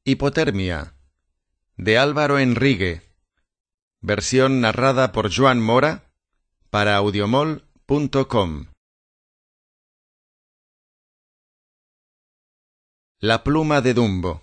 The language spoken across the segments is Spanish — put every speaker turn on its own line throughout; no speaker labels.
Hipotermia, de Álvaro Enrique, versión narrada por Joan Mora, para audiomol.com. La pluma de Dumbo.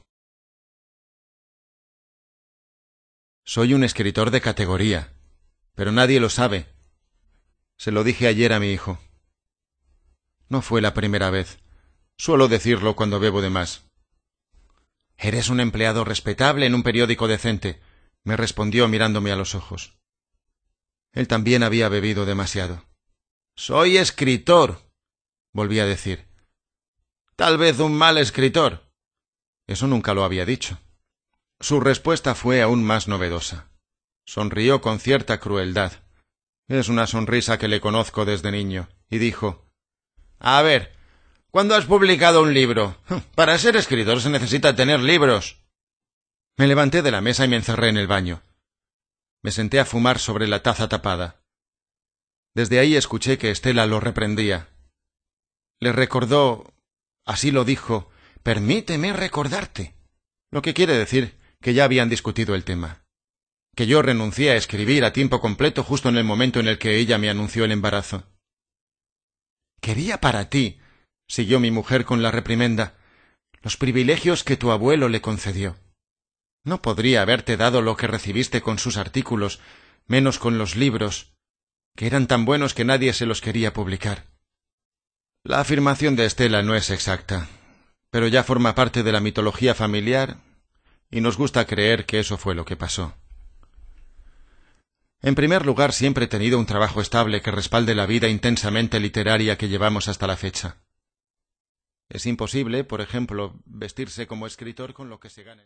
Soy un escritor de categoría, pero nadie lo sabe. Se lo dije ayer a mi hijo. No fue la primera vez. Suelo decirlo cuando bebo de más. «Eres un empleado respetable en un periódico decente», me respondió mirándome a los ojos. Él también había bebido demasiado. «Soy escritor», volví a decir. «Tal vez un mal escritor». Eso nunca lo había dicho. Su respuesta fue aún más novedosa. Sonrió con cierta crueldad. Es una sonrisa que le conozco desde niño, y dijo: «A ver, ¿cuándo has publicado un libro? Para ser escritor se necesita tener libros». Me levanté de la mesa y me encerré en el baño. Me senté a fumar sobre la taza tapada. Desde ahí escuché que Estela lo reprendía. Le recordó, así lo dijo, «Permíteme recordarte», lo que quiere decir que ya habían discutido el tema. Que yo renuncié a escribir a tiempo completo justo en el momento en el que ella me anunció el embarazo. «Quería para ti», siguió mi mujer con la reprimenda, «los privilegios que tu abuelo le concedió. No podría haberte dado lo que recibiste con sus artículos, menos con los libros, que eran tan buenos que nadie se los quería publicar». La afirmación de Estela no es exacta, pero ya forma parte de la mitología familiar y nos gusta creer que eso fue lo que pasó. En primer lugar, siempre he tenido un trabajo estable que respalde la vida intensamente literaria que llevamos hasta la fecha. Es imposible, por ejemplo, vestirse como escritor con lo que se gana.